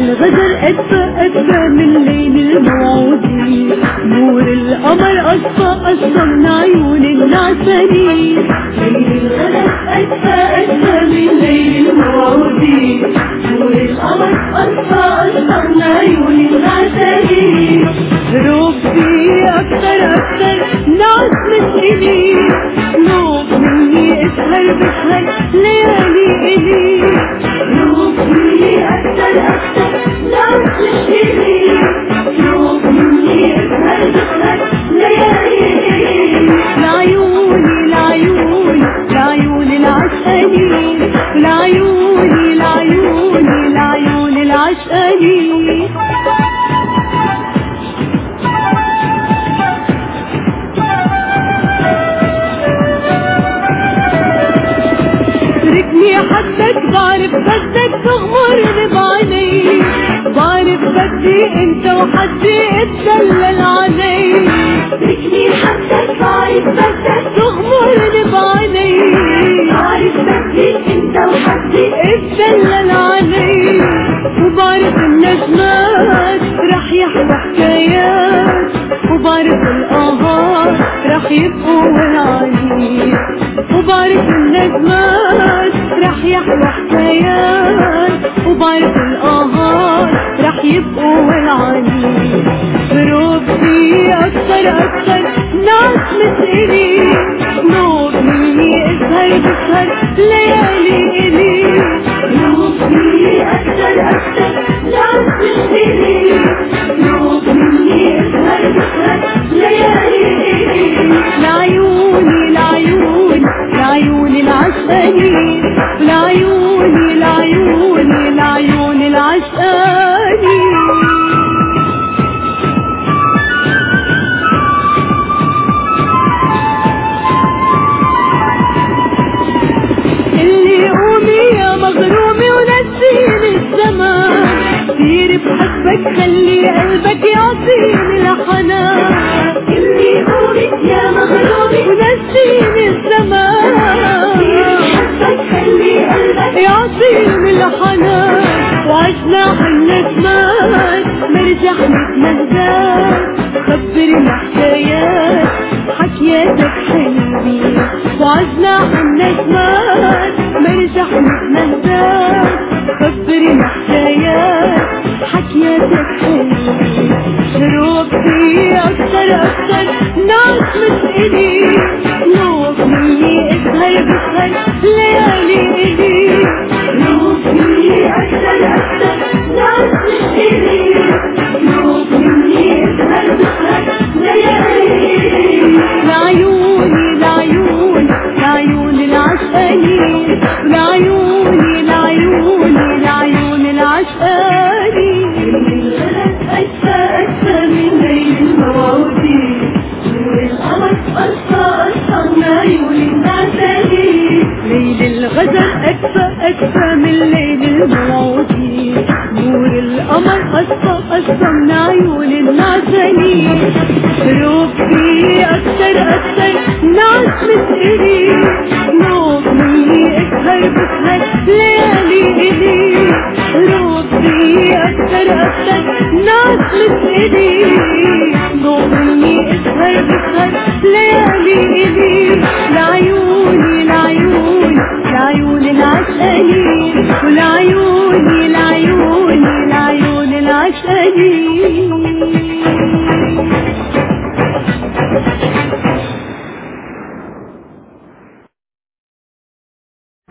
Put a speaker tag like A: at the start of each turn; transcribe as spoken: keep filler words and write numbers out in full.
A: الغزل أدفى أدفى من ليل الموعودين، نور القمر أصفى أصفى من عيون النعسانين. ليل الغزل أدفى أدفى من ليل الموعودين، نور القمر أصفى أصفى من عيون النعسانين. ربي أكتر أكتر ناس مسئلين، نوم مني اسهر بسهر ليالي إلي. ربي أكتر أكتر ناس مسئلين، نوم مني اسهر بسهر ليالي إلي. لعيوني لعيوني لعيون العشقانين، لعيوني لعيوني لعيون العشقانين. تركني حدك بعرف بدك تغمرني بعينيك، بعرف بدي انت وحدي اتدلل عليك. تركني حدك بعرف بدك تغمرني بعينيك، بعرف بدي انت وحدي اتدلل عليك. وبعرف النجمات رح يحكوا حكايات، وبعرف الآهات رح يبقوا والعينين. وبعرف النجمات رح يحكوا حكايات، وبعرف الآهات رح يبقوا والعينين. بربي أكتر أكتر ناس مسئلين، نور مني اسهر بسهر ليالي إلي. ربي أكتر أكتر ناس مسئلين، نور مني اسهر بسهر ليالي إلي. لعيوني لعيوني لعيون العشقانين، لعيوني لعيوني لعيون العشقانين. اللي قومي يا مغرومي ونسيني الزمان، سيري بحبك خلي قلبك يعطيني الحنان. اللي قومي يا مغرومي ونسيني الزمان، سيري بحبك خلي قلبك يعطيني الحنان. وعشنا حالنسمات مرجع نتمهدات، خبرني حكايات حكياتك حلوين. وعشنا حالنسمات مرجع نتمهدات، خبرني حكايات حكياتك حلوين. ربي أكتر أكتر ناس مسئلين، نوم مني اسهر بسهر ليالي إلي. ربي أكتر أكتر ناس مسئلين، نوم مني اسهر بسهر ليالي إلي. لعيوني لعيوني لعيون العشقانين، لعيوني لعيوني لعيون العشقانين. أكثر أكثر من ليل الموعودين، نور القمر أصفى أصفى من عيون النعسانين. ليل الغزل أكثر أكثر من ليل الموعودين، نور القمر أصفى أصفى من عيون النعسانين. ربي أكثر أكثر ناس مسئلين، نوم مني اسهر بسهر ليالي إلي. ربي أكثر أكثر ناس مسئلين، نوم مني اسهر بسهر ليالي إلي. لعيوني لعيوني لعيون العشقانين، ولعيوني لعيوني لعيون العشقانين.